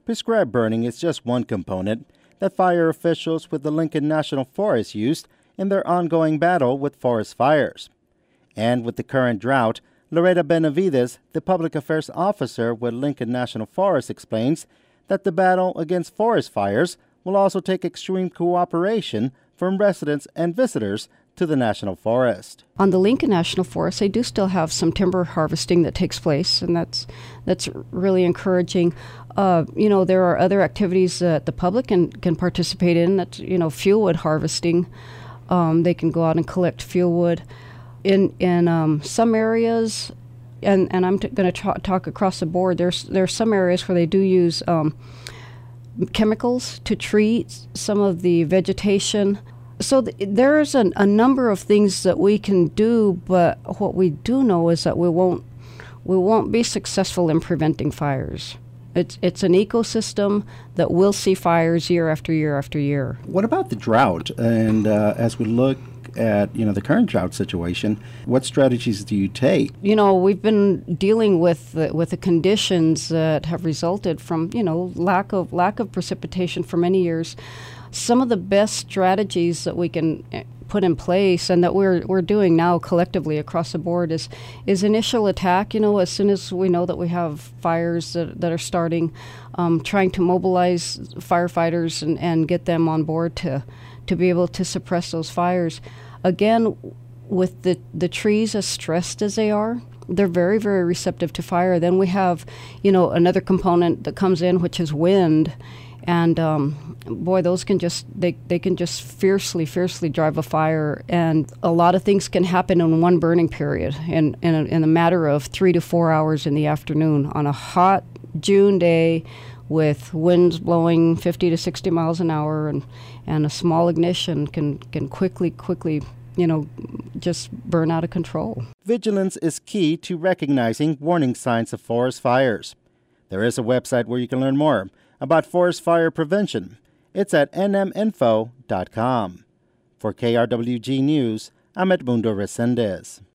Prescribed burning is just one component that fire officials with the Lincoln National Forest used in their ongoing battle with forest fires. And with the current drought, Loretta Benavides, the public affairs officer with Lincoln National Forest, explains that the battle against forest fires will also take extreme cooperation from residents and visitors to the National Forest. On the Lincoln National Forest, they do still have some timber harvesting that takes place, and that's really encouraging. There are other activities that the public can participate in. That's, fuel wood harvesting. They can go out and collect fuel wood. In some areas, and I'm going to talk across the board, there's some areas where they do use chemicals to treat some of the vegetation. So there's a number of things that we can do, but what we do know is that we won't be successful in preventing fires. It's an ecosystem that will see fires year after year after year. What about the drought? And as we look at the current drought situation, what strategies do you take? We've been dealing with the conditions that have resulted from lack of precipitation for many years. Some of the best strategies that we can put in place and that we're doing now collectively across the board is initial attack. As soon as we know that we have fires that are starting, trying to mobilize firefighters and get them on board to be able to suppress those fires. Again, with the trees as stressed as they are, they're very, very receptive to fire. Then we have, another component that comes in, which is wind. And those can they can just fiercely drive a fire, and a lot of things can happen in one burning period, in a matter of 3 to 4 hours in the afternoon on a hot June day, with winds blowing 50 to 60 miles an hour, and a small ignition can quickly just burn out of control. Vigilance is key to recognizing warning signs of forest fires. There is a website where you can learn more about forest fire prevention. It's at nminfo.com. For KRWG News, I'm Edmundo Resendez.